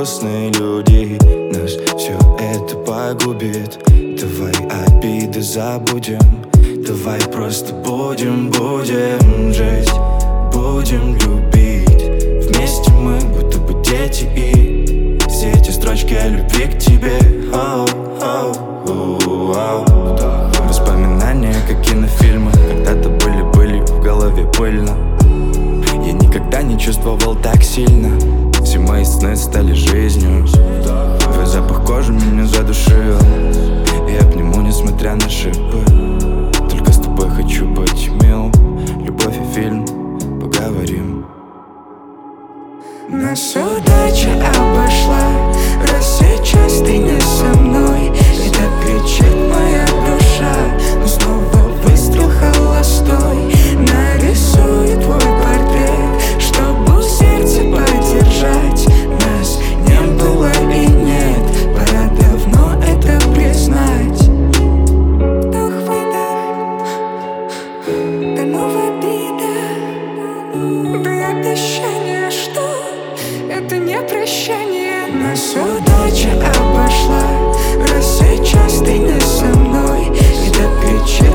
грустные люди. Нас все это погубит. Давай обиды забудем. Давай просто будем жить, будем любить. Вместе мы будто бы дети, и все эти строчки о любви к тебе. Воспоминания, как кинофильмы, когда-то были в голове пыльно. Я никогда не чувствовал так сильно. Все мои сны стали жизнью. Твой запах кожи меня задушил. Я обниму, несмотря на шипы. Только с тобой хочу быть мил. Любовь и фильм, поговорим. Нас удача обошла, раз сейчас ты не со мной. Это кричит моя душа, но снова выстрел холостой. Нарисую твой портрет, чтобы в сердце поддержать. Нас не было и нет, пора давно это признать. Вдох-выдох, до новой обиды. Дай обещание, что это не прощание. Нас удача обошла, раз сейчас ты не со мной. Это кричит